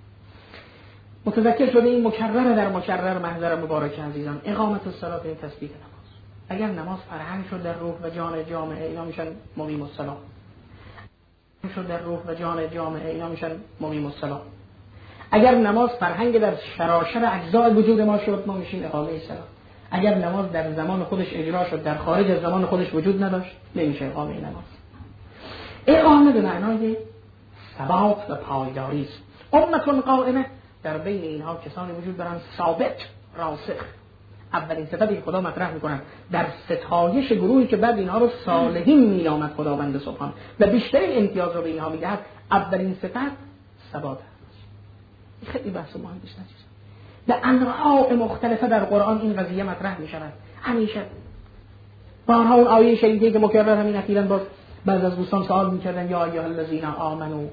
متذکر شده این مکرر در مکرر محضر مبارک عزیزان. اقامت الصلاة این تثبیت نماز. اگر نماز فرهنگ شد در روح و جان جامعه اینا میشن مقیم الصلاة. شد در روح و جان جامعه اینا میشن مقیم الصلاة. اگر نماز فرهنگ در شراشر اجزای وجود ما شد ما میشیم اقامه الصلاة. اگر نماز در زمان خودش اجرا شد در خارج از زمان خودش وجود نداشت نمیشه اقامه نماز. اقامه به معنای ثبات و پایداری است. امة قائمه، در بین اینها کسانی وجود دارند ثابت راسخ. اولین صفتی که خدا مطرح میکنند در ستایش گروهی که بعد اینها رو صالحین میامد خداوند سبحان و بیشترین امتیاز رو به اینها میدهد، اولین صفت ثبات است. خیلی بحث مهمی است. در انواع مختلفه در قرآن این قضیه مطرح میشود. همیشه بارها اون آیه شریفی که مکرر همین اخیراً باز بعض از دوستان سوال میکردن یا ایها الذین آمنوا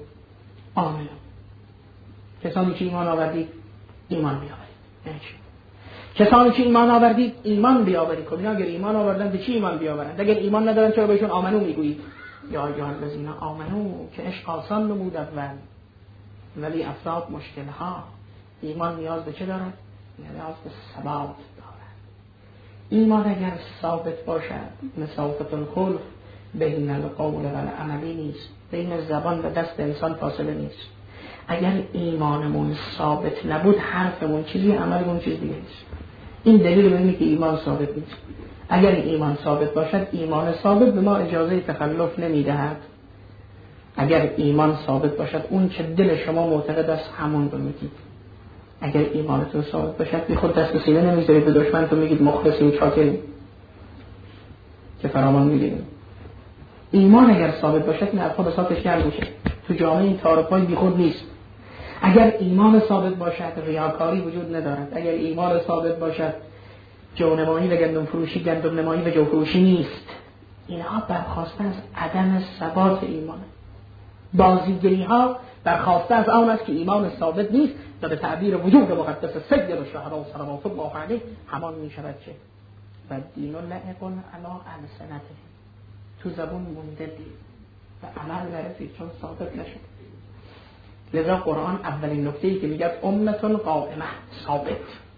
آمنوا، کسانی که ایمان آوردید ایمان بیاورید. یعنی چی؟ کسانی که ایمان آوردید ایمان بیاورید. خب اینا اگر ایمان آوردن به چی ایمان بیاورند؟ اگر ایمان ندارن چرا بهشون آمنو میگویید؟ یا ایها الذین آمنو که عشق آسان نمود اول ولی افتاد مشکل ها. ایمان نیاز به چه دارد؟ نیاز به ثبات دارد. ایمان اگر ثابت باشد مسافت الخلق بین القول و العملی نیست، بین زبان و دست انسان فاصله نیست. اگر ایمانمون ثابت نبود حرفمون چیزی، عملمون چیز دیگه نیست. این دلیل به اینه که ایمان ثابت نیست. اگر ایمان ثابت باشد، ایمان ثابت به ما اجازه تخلف نمیدهد. اگر ایمان ثابت باشد اون که دل شما معتقد است همون رو میگید. اگر ایمانتون ثابت باشد بی خود دست به سینه نمیذارید به دشمنتون میگید مخلصیم چاکریم که فرامان میگیریم. ایمان اگر ثابت باشد این حرفا به ساتش گرم میشه. تو جامعه این تعارف‌های بی خود نیست. اگر ایمان ثابت باشد ریاکاری وجود ندارد. اگر ایمان ثابت باشد جونمایی و گندم فروشی گندم نمایی و جو فروشی نیست. اینها برخواسته از عدم ثبات ایمان. بازیگری ها برخواسته از آن است که ایمان ثابت نیست و به تعبیر وجود مقدس سید الشهدا صلوات الله علیه همان می شود که و دین لعب علی السنته، تو زبون مونده دید و عمل نرسید چون ثابت نشد. لذا قرآن اولین نکته‌ای که میگه امتون قائمه ثابت.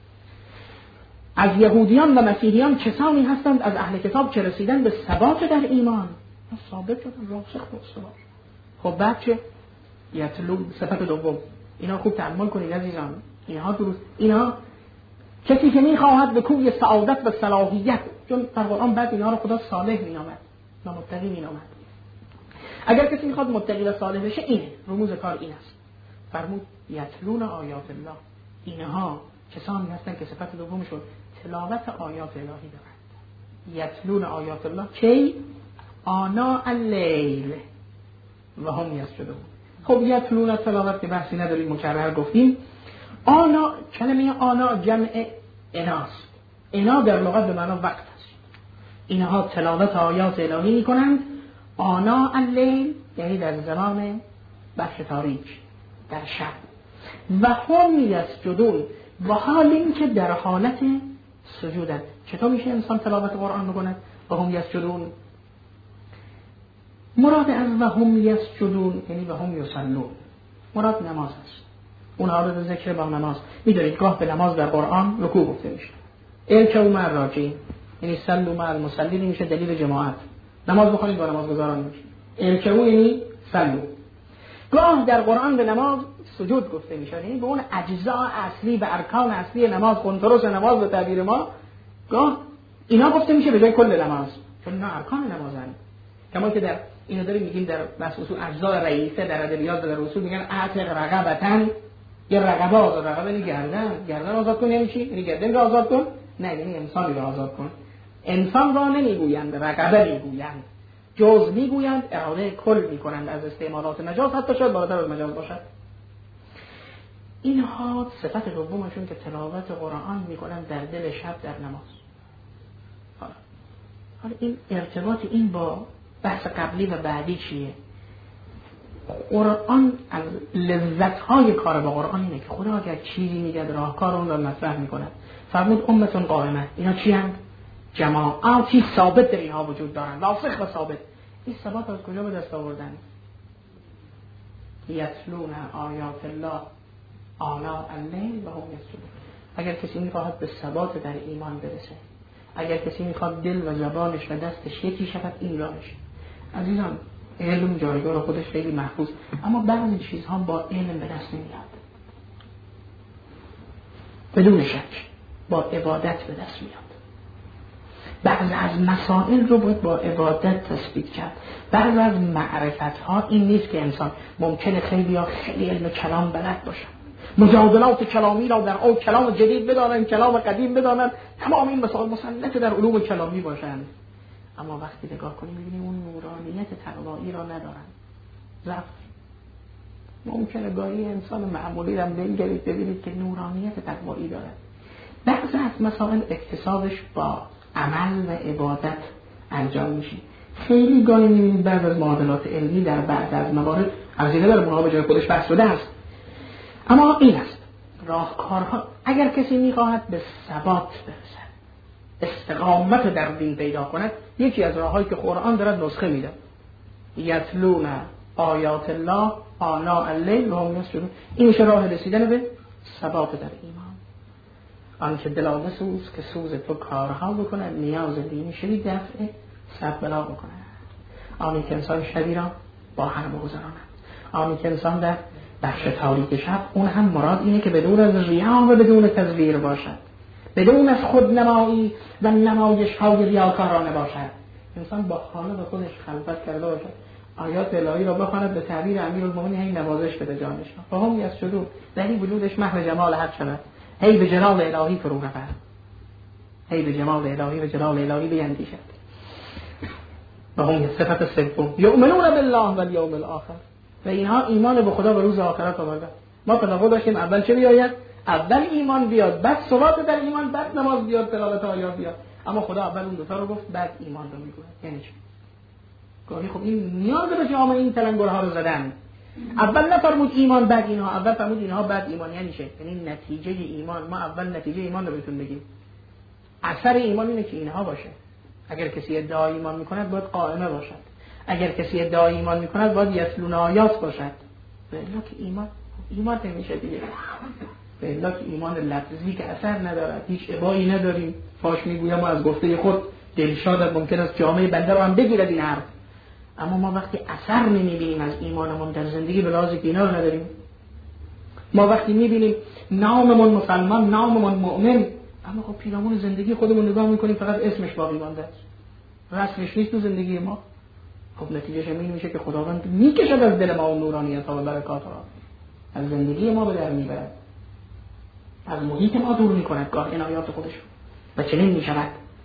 از یهودیان و مسیحیان کسانی هستند از اهل کتاب که رسیدن به ثبات در ایمان، ثابت شدن، راسخ و استوار. خب بعد چه؟ یتلو صفت دوم. اینا خوب تأمل کنید عزیزان. اینها درست. اینها کسی که میخواهد به کوی سعادت و صلاحیت، چون در قرآن بعد اینها رو خدا صالح مینامد و متقی مینامد. اگر کسی میخواد متقی و صالح بشه اینه، رموز کار این است. فرمود یتلون آیات الله. اینها کسانی هستند که صفت دومشون تلاوت آیات الهی دارند. یتلون آیات الله کی؟ آنا اللیل و هم یسجدون. خب یتلون تلاوت که بحثی نداریم، مکرر گفتیم. آنا، کلمه آنا جمع اناست. انا در لغت به معنی وقت است. اینها تلاوت آیات الهی میکنند آنا اللیل، یعنی در زمان بخش تاریک، در شب. و هم یسجدون، و حال این که در حالت سجودند. چطور میشه انسان تلاوت قرآن بکنه و هم یسجدون؟ مراد از و هم یسجدون یعنی و هم یصلون، مراد نماز است. اون حالت ذکر با نماز. میدونید گاه به نماز در قرآن رکوع گفته میشه. ارکعوا مع الراکعین، یعنی صلوا مع المصلین، میشه دلیل جماعت. نماز بخونید با نمازگزاران میشه. ارکعوا یعنی صلوا. گاه در قرآن به نماز سجود گفته میشه، یعنی به اون اجزا اصلی و ارکان اصلی نماز، کنترل نماز به تعبیر ما، گاه اینا گفته میشه به جای کل نماز، چون اینا ارکان نمازن. کما که در اینو داریم میگیم در بحث اصول اجزا رئیسه در ادبیات در اصول میگن اعتق رقبتن، یا رقبه آزاد. رقبه یعنی گردن، گردن آزاد کن یعنی چی؟ یعنی گردن رو آزاد کن؟ نه، یعنی انسان رو آزاد کن. انسان را نمیگویند، رقبه میگویند. جز میگویند، اراده کل میکنند از استعمالات مجاز، حتی شاید بالاتر از مجاز باشد. اینها صفت دومشون که تلاوت قرآن میکنند در دل شب در نماز. حالا حالا این ارتباط این با بحث قبلی و بعدی چیه؟ قرآن از لذت‌های کار با قرآن اینه که خدا اگر چیزی میگه راهکار اون رو مطرح میکنه. فرمود امتون قائمه. اینا چی هستند؟ جماعاتی ثابت در اینها وجود دارند، راسخ و ثابت. این ثبات از کجا به دست آوردن؟ یتلون آیات الله آنا اللیل و هم یسجدون. اگر کسی میخواهد به ثبات در ایمان برسه، اگر کسی میخواد دل و زبانش و دستش یکی شود، این راهش. عزیزان علم جایگاه خودش خیلی محفوظ، اما بعضی چیزها با علم به دست نمیاد، بدون شک با عبادت به دست میاد. بعضی از مسائل رو باید با عبادت تثبیت کرد. بعضی از معرفت ها این نیست که انسان ممکنه خیلی یا خیلی علم کلام بلد باشه، مجادلات کلامی را در او کلام جدید بدانن، کلام قدیم بدانن، تمام این مسائل مسلط در علوم کلامی باشند، اما وقتی نگاه کنیم می‌بینیم اون نورانیت تقوایی را ندارن. ضعف. ممکنه گاهی انسان معمولی را بنگرید ببینید که نورانیت تقوایی داره. بعضی از مسائل اکتسابش با عمل و عبادت انجام میشه. خیلی گاهی می‌بینید بعضی از معادلات علمی در بعض از موارد ارزیده در اونها به جای خودش بحث شده است. اما این است راهکارها. اگر کسی میخواهد به ثبات برسد، استقامت در دین پیدا کند، یکی از راههایی که قرآن دارد نسخه میده، یتلون آیات الله آناء اللیل و هم یسجدون. این میشه راه رسیدن به ثبات در ایمان. آن که دل بسوز که سوز تو کارها بکنه، نیاز دینی شدید دفع صد بلا بکنه. آنی که انسان شبی را با هم بگذراند، آنی که انسان در بخش تاریک شب، اون هم مراد اینه که بدون از ریا و بدون تزویر باشد، بدون از خودنمایی و نمایش های ریاکارانه باشد. انسان با خالق خودش خلوت کرده باشد، آیات الهی را بخواند، به تعبیر امیرالمومنین هی نوازش بده جانش را، و هم یسجدون، در وجودش محو جمال حق شود، هی به جلال الهی فرو رود، هی به جمال الهی و جلال الهی بیندیشد. و هم صفت سوم یؤمنون بالله والیوم الاخر، و اینها ایمان به خدا و روز آخرت آوردن. ما تناقض داشتیم، اول چه بیاید؟ اول ایمان بیاد، بعد ثبات در ایمان، بعد نماز بیاد، تلاوت آیات بیاد. اما خدا اول اون دو تا رو گفت، بعد ایمان رو میگه. یعنی چی؟ گاهی خب این نیاز به جامعه این تلنگرها رو زدن. اول نفرمود ایمان بعد اینها، اول فرمود اینها بعد ایمان. یعنی چه؟ یعنی نتیجه ایمان. ما اول نتیجه ایمان رو بهتون بگیم. اثر ایمان اینه که اینها باشه. اگر کسی ادعای ایمان میکند باید قائمه باشد، اگر کسی ادعای ایمان میکند باید یتلون آیات باشد. بلا که ایمان ایمان نمیشه دیگه. بلا که ایمان لفظی که اثر ندارد، هیچ ابایی نداریم. فاش میگویم ما از گفته خود دلشاد ممکن است جامعه بنده رو هم بگیرد این حرف، اما ما وقتی اثر نمیبینیم از ایمانمون در زندگی به لحاظ که اینا رو نداریم. ما وقتی میبینیم ناممون مسلمان، ناممون مؤمن، اما خب پیرامون زندگی خودمون نگاه میکنیم فقط اسمش باقی مانده است، رسمش نیست تو زندگی ما. خب نتیجهش این میشه که خداوند میکشد از دل ما اون نورانیت ها و برکات ها، از زندگی ما به در میبرد، از محیط ما دور میکند گاه عنایات خودش. و چنین میشود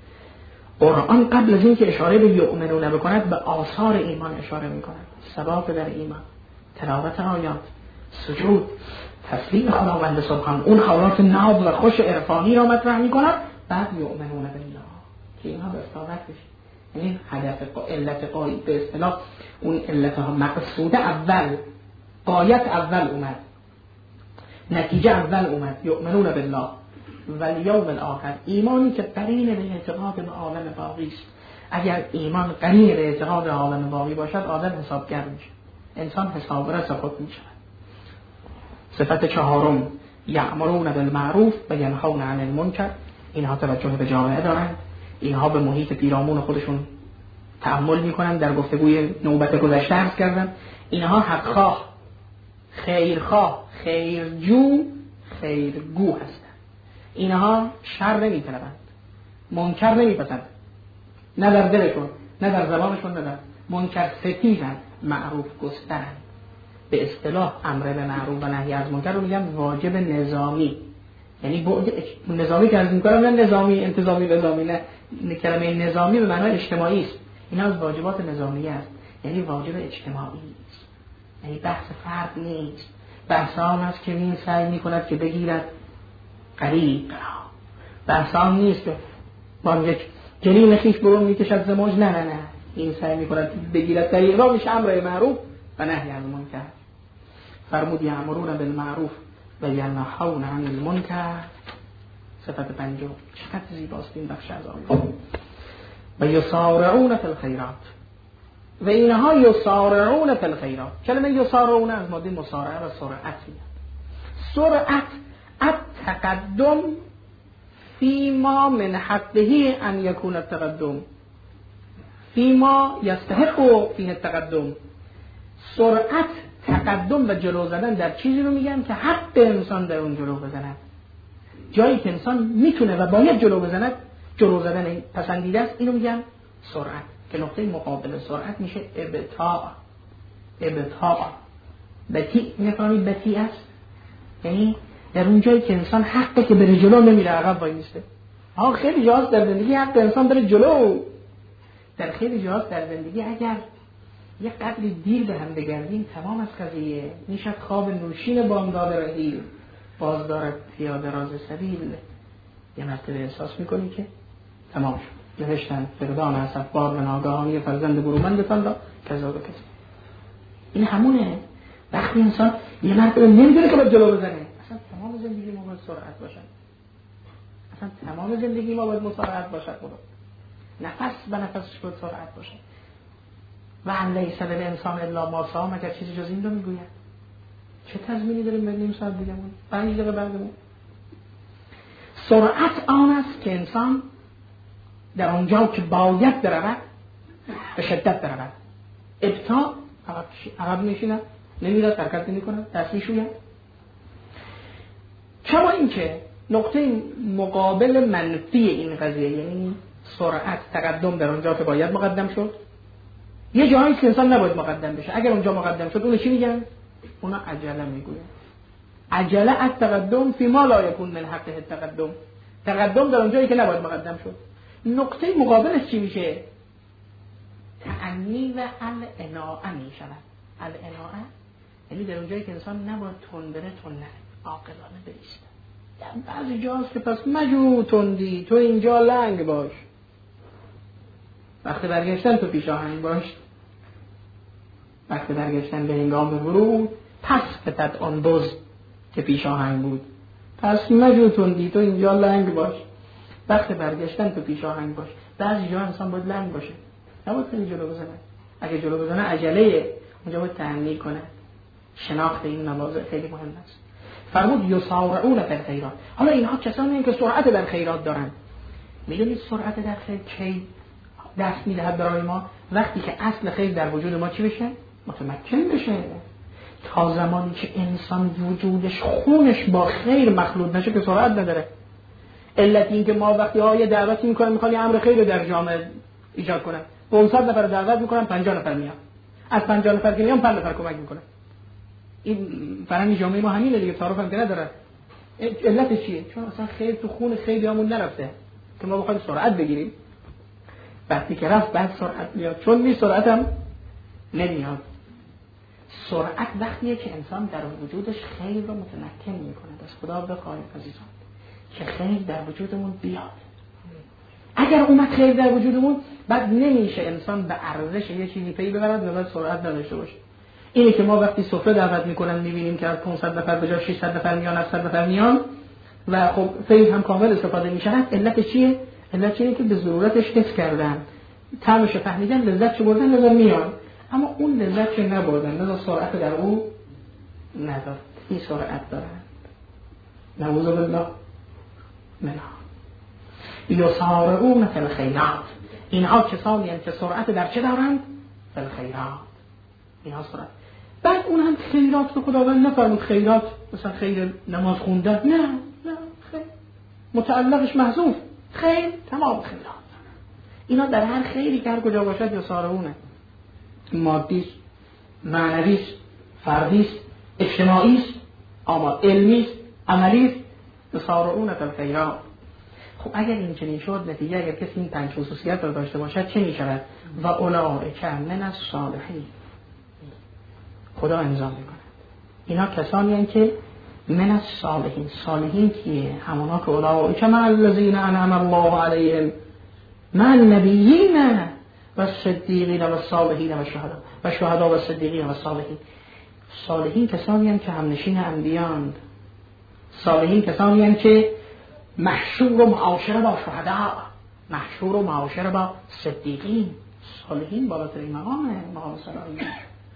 قرآن قبل از این که اشاره به یؤمنون بکند به آثار ایمان اشاره میکند، ثبات در ایمان، تلاوت آیات، سجود، تسبیح خداوند سبحان، اون حالات ناب و خوش عرفانی را مطرح میکند. بعد یؤمنون بالله که اینها به استقامت بشه. یعنی هدف علت قایی به اصطلاح اون علت ها مقصود اول، قایت اول اومد، نتیجه اول اومد، یؤمنون بالله والیوم الاخر، ایمانی که قرین به اعتقاد به عالم باقی است. اگر ایمان قرین به اعتقاد عالم باقی باشد، آدم حسابگر میشه، انسان حسابرس خود میشه. صفت چهارم یأمرون بالمعروف و ینهون عن المنکر، اینها توجه به جامعه دارند، اینها به محیط پیرامون خودشون تأمل میکنن. در گفتگوی نوبت گذشته عرض کردم اینها حقخواه، خیرخواه، خیرجو، خیرگو هستند. اینها شر نمیطلبند، منکر نمیپسندند، نه در دلشون نه در زبانشون، نه در منکر ستیزند، معروف گسترند. به اصطلاح امر به معروف و نهی از منکر رو میگن واجب نظامی، یعنی بعد نظامی که از این کارم، نه نظامی انتظامی نظامی، نه کلمه نظامی به معنای اجتماعی است. این از واجبات نظامی است، یعنی واجب اجتماعی است، یعنی بحث فرد نیست، بحث آن است که این سعی میکند که بگیرد قریب، بحث آن نیست که با یک جنین خیش برون میکشد زموج، نه نه نه، این سعی میکند بگیرد قریب را، میشه امر معروف و نهی از منکر. فرمود یأمرون بالمعروف و ینهون عن المنکر. صفت پنجم چقدر زیباست این بخش از آیه. و یسارعون فی الخیرات، و اینها یسارعون فی الخیرات. کلمه یسارعون از ماده مسارعه و سرعت میاد. سرعت التقدم فیما من حقه ان یکون التقدم، فیما یستحق فیه التقدم. سرعت، تقدم و جلو زدن در چیزی رو میگن که حق انسان در اون جلو بزند. جایی که انسان میتونه و باید جلو بزند، جلو زدن پسندیده است، اینو میگن سرعت، که نقطه مقابل سرعت میشه ابطاء. ابطاء بطیء، میفهمید بطیء است؟ یعنی در اون جایی که انسان حقه که بره جلو نمیره، عقب وای میسته. ها خیلی جاست در زندگی حق انسان بره جلو، در خیلی جاست در زندگی اگر یک قدری دیر به هم بگردیم تمام از قضیه. میشد خواب نوشین بامداد رهیل باز دارد پیاده راز سبیل. یه مرتبه احساس میکنی که تمام شد، نوشتن فردان اسف بار به ناگهانی فرزند برومندتان را کذا و کذا. این همونه. وقتی انسان یه مرتبه نمیدونه که باید جلو بزنه، اصلا تمام زندگی ما باید سرعت باشن. اصلا تمام زندگی ما باید مسارعت باشد، خدا نفس به نفسش باید سرعت باشه. و ان لیس للانسان الا ما سعی، مگر چیزی جز این رو میگوید. چه تضمینی داریم به نیم ساعت دیگه‌مون، پنج دقیقه بعدمون؟ سرعت آن است که انسان در اونجا که باید برود به شدت برود. ابتدا عقب میشینه، نمیره، حرکت نمیکنه، دست میشوید. کما اینکه نقطه مقابل منفی این قضیه، یعنی سرعت، تقدم در اونجا که باید مقدم شد، یه جایی که انسان نباید مقدم بشه. اگر اونجا مقدم شد اون چی میگن؟ اونا عجله میگوین. عجله از تقدم فی ما لا یکون من حقه التقدم. تقدم در اونجایی که نباید مقدم شد. نقطه مقابلش چی میشه؟ تعنی و الاناعه میشود. الاناعه یعنی در اونجایی که انسان نباید تند بره، تند نره، عاقلانه بایسته. در بعضی جاست که پس مجو تندی، تو اینجا لنگ باش، وقتی برگشتن تو پیش آهنگ باش، وقتی برگشتن به هنگام ورود پس فتت آن بز که پیش آهنگ بود، پس مجو تندی، تو اینجا لنگ باش، وقتی برگشتن تو پیش آهنگ باش. بعضی جا انسان باید لنگ باشه، نباید خیلی جلو بزنه. اگه جلو بزنه عجله، اونجا باید تأنی کنه. شناخت این مواضع خیلی مهم است. فرمود یسارعون فی الخیرات. حالا اینها کسانی که سرعت در خیرات دارن. میدونید سرعت در خیر کی دست میدهد برای ما؟ وقتی که اصل خیر در وجود ما چی بشه؟ متمکن بشه. تا زمانی که انسان وجودش، خونش با خیر مخلوط نشه که سرعت نداره. علت این که ما وقتی های دعوتی میکنن میخوان یه امر خیر رو در جامعه ایجاد کنن، پانصد نفر دعوت میکنن، پنجاه نفر میان، از پنجاه نفر که میان پنج نفر کمک میکنن. این فرهنگ جامعه ما همینه دیگه، تعارف هم که نداره. علت چیه؟ چون اصلا خیر تو خون خیلیامون نرفته که ما بخوایم سرعت بگیریم. وقتی که رفت بعد سرعت میاد، چون می سرعت هم نمیاد. سرعت وقتیه که انسان در وجودش خیر رو متمکن میکنه. از خدا بخواهیم عزیزان که خیر در وجودمون بیاد. اگر اومد خیر در وجودمون، بعد نمیشه انسان به ارزش یه چیزی پی ببرد و بعد سرعت نداشته باشه. اینه که ما وقتی سفره دعوت میکنن میبینیم که از پانصد نفر به جای ششصد نفر میان، از صد نفر میان و خب فیض هم کامل استفاده میشه. علت چیه؟ علت چیه که به ضرورتش حس کردن، طعمش فهمیدن، لذت چه بردن، لذت میان. اما اون لذت چه نبردن، لذت سرعت در او ندارد. این سرعت دارند. نعوذ بالله منها. یسارعون فی الخیرات. اینها کسانی هستند که سرعت در چه دارند؟ فی الخیرات. اینها سرعت. بعد اون هم خیرات به خداوند نفرمود خیرات مثلا خیر نماز خوندن، نه نه خیر متعلقش محذوف، خیر تمام خیرات. اینا در هر خیری که هر کجا باشد یسارعونه. مادیست، معنویست، فردیست، اجتماعیست، اما علمیست، عملیست، یسارعون فی الخیرات. خب اگر این چنین شد، نتیجه اگر کسی این پنج خصوصیت رو داشته باشد چه می شود؟ و اولئک من الصالحین. خدا امضا میکنه اینا کسانی هستند که من الصالحین. صالحین کیه؟ همونا که اولئک مع الذین انعم الله علیهم مع النبیین و الصدیقین و الصالحین و الشهداء و الشهداء و الصدیقین و الصالحین. صالحین کسانی هستند که همنشین انبیاند. صالحین کسانی هستند که محشور و معاشره با شهداء، محشور و معاشره با صدیقین. صالحین بالاترین مقامه، مقام صالحین.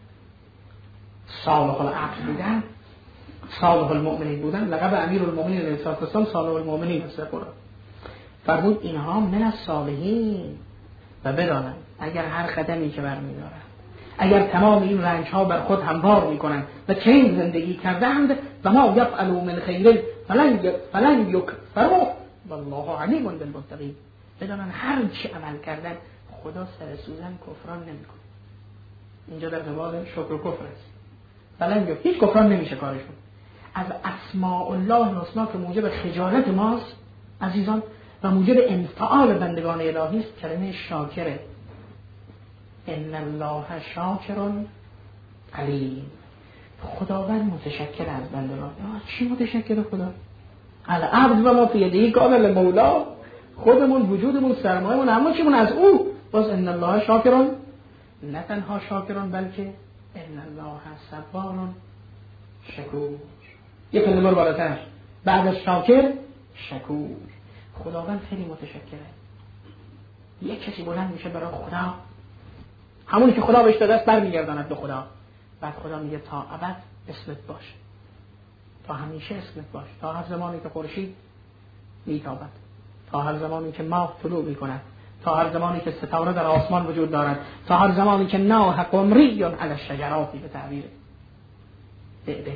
صالح العقل بودن، صالح المؤمنین بودن. لقب امیر المؤمنین علیه السلام صالح المؤمنین است. قرآن فرمود اینها من الصالحین. و بدانند اگر هر قدمی که برمی‌دارند، اگر تمام این رنج‌ها بر خود هموار می‌کنند و چنین زندگی کردند، و ما یفعلوا من خیر فلن فلن یکفروا والله علیم بالمتقین. بدانند هر چی عمل کردن خدا سر سوزن کفران نمی‌کنه. اینجا در قبال شکر و کفر است. فلن یک هیچ کفران نمیشه کارشون. از اسماء الله الحسنا که موجب خجالت ماست عزیزان و موجب انفعال بندگان الهی است کلمه شاکره. ان الله شاکر علیم. خداوند متشکر از بندگان. چی متشکر خدا؟ العبد و ما فی یده کامل مولا. خودمون، وجودمون، سرمایه‌مون، همه چیمون از او. باز ان الله شاکر، نه تنها شاکرون بلکه ان الله صبور شکور. یک کلمه بالاتر بعد از شاکر شکور. خداوند خیلی متشکره. یک کسی بلند میشه برای خدا، همونی که خدا بهش داده است برمیگرداند به خدا. بعد خدا میگه تا ابد اسمت باشه، تا همیشه اسمت باشه، تا هر زمانی که خورشید میتابد، تا هر زمانی که ماه طلوع میکند، تا هر زمانی که ستاره در آسمان وجود دارد، تا هر زمانی که ناح قمری علی الشجرات به تعبیر دعده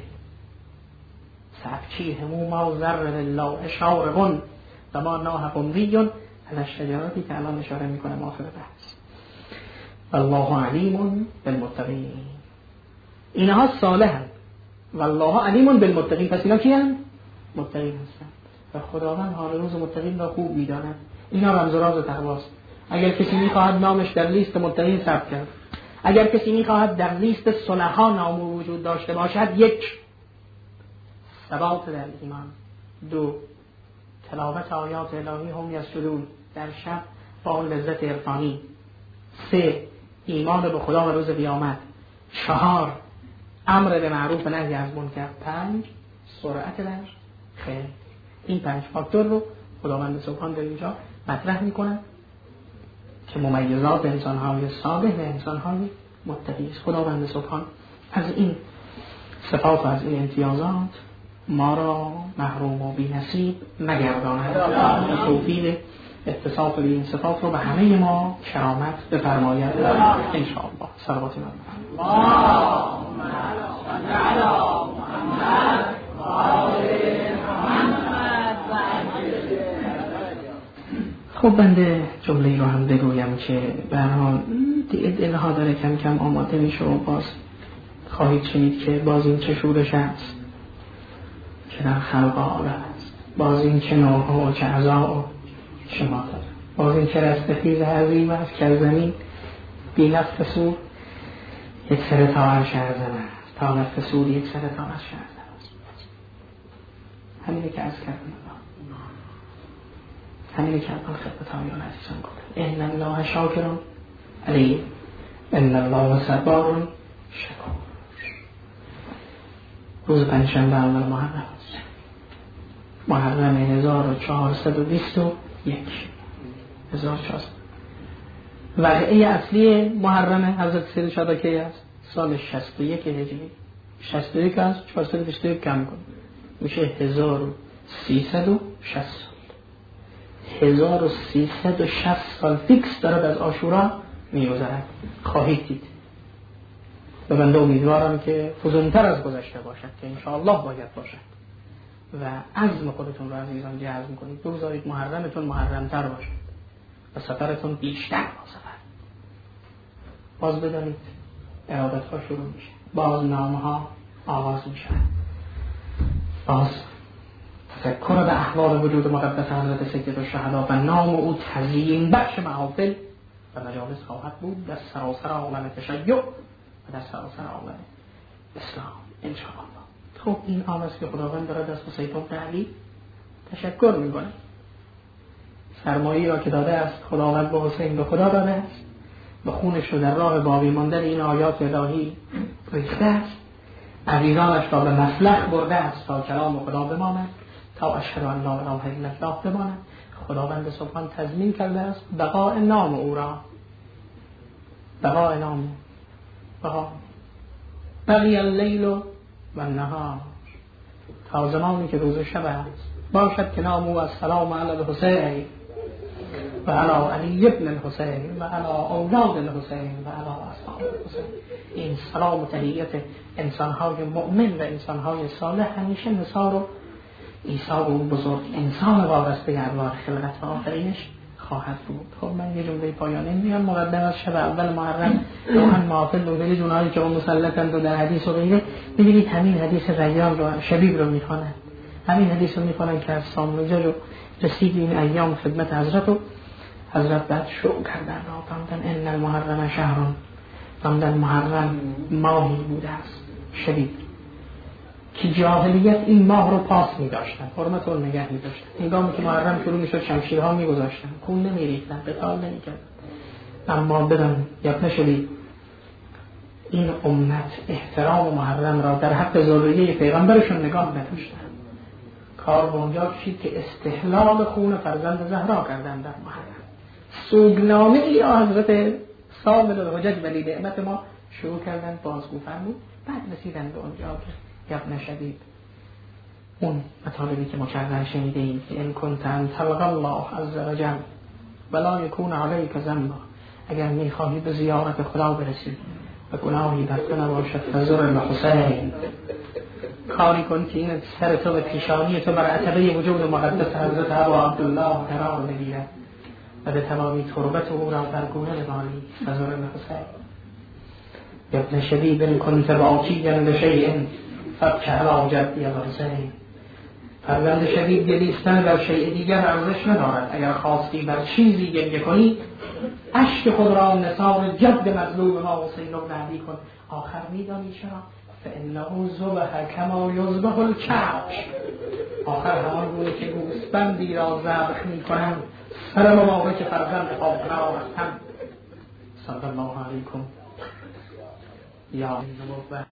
سبچیهم ما ذر لله شارقون و ما ناح قمری علی الشجراتی که الان اشاره میکنه آخر بحث. والله علیم بالمتقین. اینها صالحند والله علیم بالمتقین. پس اینا کیان؟ متقین هستند و خداوند حال روز متقین را خوب می‌داند. اینا رمز و راز تقواست. اگر کسی می‌خواهد نامش در لیست متقین ثبت کرد، اگر کسی می‌خواهد در لیست صلحا نام وجود داشته باشد، یک، ثبات در ایمان، دو، تلاوت آیات الهی هم یسجدون در شب با اون لذت عرفانی، سه، ایمان به خدا و روز قیامت، چهار، امر به معروف و نهی از منکر، پنج، سرعت در خیر. این پنج فاکتور رو خداوند سبحان در اینجا مطرح میکنه که ممیزات انسان‌های صالح و انسان‌های متقی است. خداوند سبحان از این صفات و از این امتیازات ما را محروم و بی‌نصیب نگرداند. توفیق اتصاف به این صفات رو به همه ما کرامت بفرماید ان شاء الله. صلوات الله اللهم صل علی محمد و آل محمد. خب بنده جمله رو هم بگویم که به هر حال دلها داره کم کم آماده میشه و باز خواهید شنید که باز این چه شورش است که در خلق عالم است، باز این چه نوعها و چه عزا و چه مادر، باز این چه رستخیز عظیم است که زمین بی نفت سور یک سر تا عرش اعظم است، تا نفت سور یک سر تا عرش اعظم است. همینه که عرض کردم، همینه که الان خدمت آیان عزیزان گفتم. ان الله شاکر علیم، ان الله صبار شکور. روز پنجشنبه اول محرم است، محرم هزار و چهارصد و بیست و یک هزار و چهارصد. واقعه اصلی محرم حضرت سید شبکه است سال شصت و یک هجری. شصت و یک از چهارصد و بیست و یک کم کن میشه هزار و سیصد و شصت. هزار و سیصد و شصت سال فیکس دارد از عاشورا می‌گذرد. خواهید دید. و بنده امیدوارم که فزونتر از گذشته باشد که انشاءالله باید باشد و عزم خودتون رو عزیزان جزم کنید. بگذارید محرمتون محرمتر باشد و سفرتون بیشتر با سفر. باز بدانید ارادت ها شروع میشه، باز نامه ها آغاز میشه، باز تذکر به احوال وجود مقدس حضرت سید الشهدا و نام او تزیین بخش محافل و مجالس خواهد بود در سراسر عالم تشیع و در سراسر عالم اسلام انشاءالله. خب این آن است که خداوند دارد از حسین بن علی تشکر میکنه. سرمایه‌ای را که داده است خداوند به حسین به خدا داده است، به خونش رو در راه باقی ماندن این آیات الهی ریخته است، عزیزانش را به مسلخ برده است تا کلام خدا بماند، تا اشهد ان لا اله الا الله بماند. خداوند سبحان تضمین کرده است بقاء نام او را، بقاء نام بقا بقی اللیل و النهار، تا زمانی که روز و شب است باشد که نام او السلام علی الحسین و علی علی ابن الحسین و علی اولاد الحسین و علی اصحاب الحسین. این سلام و تحیت انسان‌های مؤمن و انسان‌های صالح همیشه نثار و ایثار و بزرگ انسان وارسته انوار خلقت و آفرینش خواهد بود. خب من یه جمله پایانی میگم. مقدم از شب اول محرم روحان محافل نوزلی جونهایی که اون مسلطند و در حدیث و غیره، ببینید همین حدیث ریان رو شبیب رو میخوانند، همین حدیث رو میخوانند که از سامنجا رو رسید این ایام خدمت حضرت و حضرت بعد شروع کردن را فرمودن ان المحرم شهرون، فرمودن محرم ماهی بوده است شبیب که جاهلیت این ماه رو پاس می داشتن، حرمت رو نگه می داشتن. هنگامی که محرم شروع می شد شمشیرها می گذاشتن، خون نمی ریختن، قتال نمی کردن. اما بدن یاد نشدید این امت احترام محرم را در حق ذریه پیغمبرشون نگاه نداشتن. کار به اونجا کشید که استحلال خون فرزند زهرا کردن در محرم. سوگنامه ای حضرت صابر الحجج ولی نعمت ما شروع کردن بازگو فرمود. بعد رسیدن به اونجا که ابن شبیب اون مطالبی که مکرر شنیده اید ان کنت ان تلقى الله عز وجل ولا یکون علیک ذنب، اگر میخواهی به زیارت خدا برسی و گناهی در تو نباشد فزر الحسین، کاری کن که این سر تو و پیشانی تو بر عتبه وجود مقدس حضرت ابا عبدالله قرار بگیرد و به تمامی تربت او را در گونه نمایی. فزر الحسین ابن شبیب ان کنت باقیا لشیء فبک علی جدی الحسین. فرزند شبیب گریستن در شیء دیگر ارزش ندارد. اگر خواستی بر چیزی گریه کنی اشک خود را نثار جد مظلوم ما حسین بن علی کن. آخر میدانی چرا؟ فانه ذبح کما یذبح الکبش، آخر همان گونه که گوسفندی را ذبح میکنند سر مبارک فرزند آقا رفتن. صلی الله علیکم یا